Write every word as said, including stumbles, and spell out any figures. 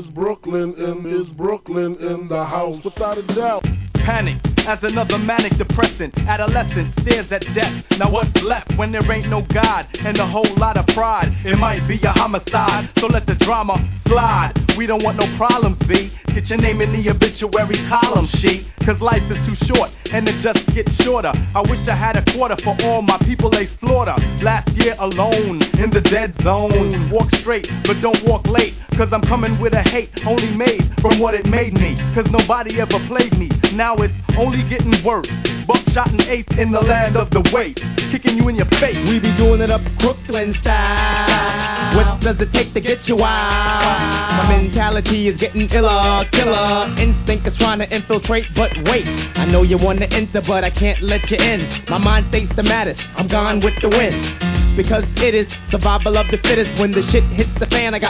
is Brooklyn, in is Brooklyn in the house, without a doubt. Panic as another manic depressant. Adolescent stares at death. Now what's left when there ain't no God and a whole lot of pride? It might be a homicide, so let the drama slide. We don't want no problems, B. Get your name in the obituary column sheet. Cause life is too short and it just gets shorter. I wish I had a quarter for all my people they slaughter. Last year alone in the dead zone. Walk straight but don't walk late. Cause I'm coming with a hate only made from what it made me. Cause nobody ever played me. Now it's only getting worse. Buckshot and ace in the land of the waste. Kicking you in your face. We be doing it up Brooklyn style. What does it take to get you wild? My mentality is getting iller, killer. Instinct is trying to infiltrate, but wait. I know you want to enter, but I can't let you in. My mind states the maddest. I'm gone with the wind. Because it is survival of the fittest. When the shit hits the fan, I got